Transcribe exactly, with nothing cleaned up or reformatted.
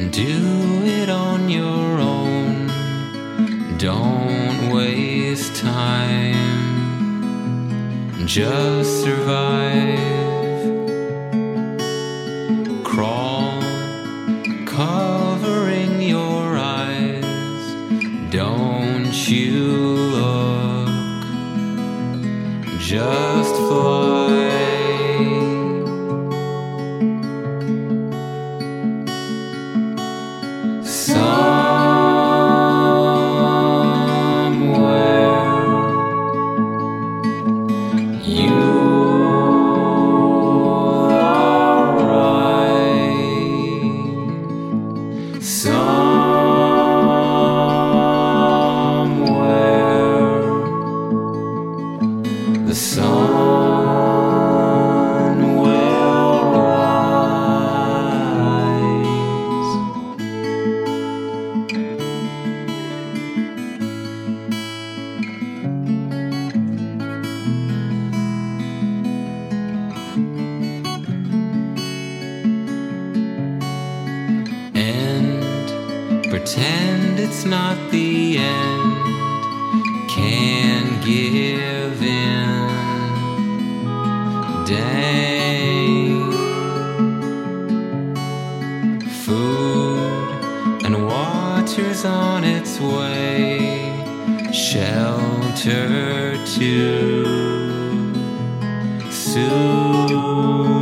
Do it on your own. Don't waste time. Just survive. Crawl, covering your eyes. Don't you look. Just fly. The sun will rise. And pretend it's not the end. Can't give in. Dang. Food and water's on its way. Shelter too soon.